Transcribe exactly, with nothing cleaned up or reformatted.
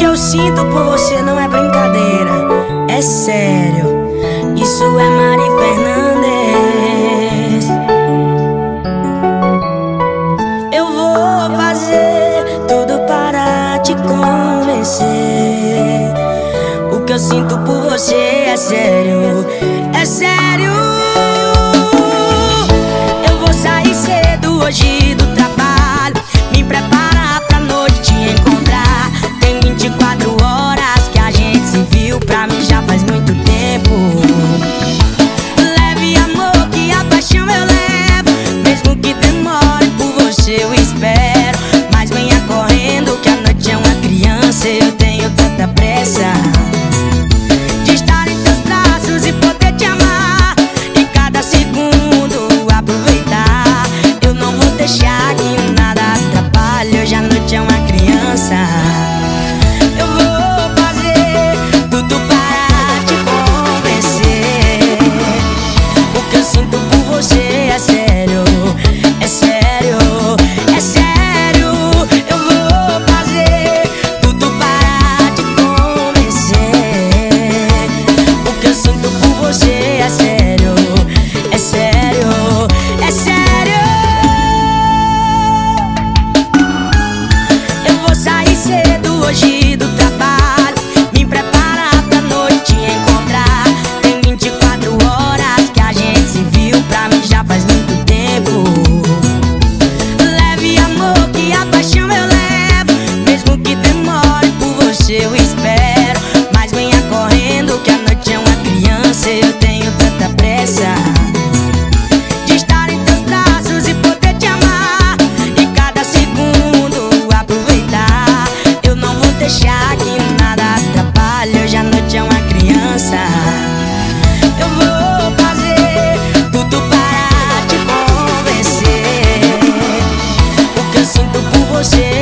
eu sinto por você não é brincadeira, é sério. Isso é Mari Fernandes. Eu vou fazer tudo para te convencer. O que eu sinto por você é sério, é sério. Eu vou sair cedo hoje do trabalho, me preparar pra noite te encontrar. Tem vinte e quatro horas que a gente se viu, pra mim já faz muito tempo. Leve amor que a paixão eu levo, mesmo que demore por você eu espero. Mas venha correndo que a noite é uma criança, eu tenho tanta pressa de estar em teus braços e poder te amar, e cada segundo aproveitar. Eu não vou deixar que nada atrapalhe, hoje a noite é uma criança. Eu vou fazer tudo para te convencer. O que eu sinto por você é sério, é sério, é sério. Eu vou fazer tudo para te convencer. O que eu sinto por você é sério, é sério, é sério. Eu vou sair cedo hoje do trabalho, me preparar pra noite te encontrar. Tem vinte e quatro horas que a gente se viu, pra mim já faz muito tempo. Leve amor que a paixão eu levo, mesmo que demore por você eu espero. Mas venha correndo que a noite é uma criança, eu tenho tanta pressa de estar em teus braços e poder te amar, e cada segundo aproveitar. Eu não vou deixar que nada atrapalhe, hoje a noite é uma criança. Eu vou fazer tudo para te convencer. O que eu sinto por você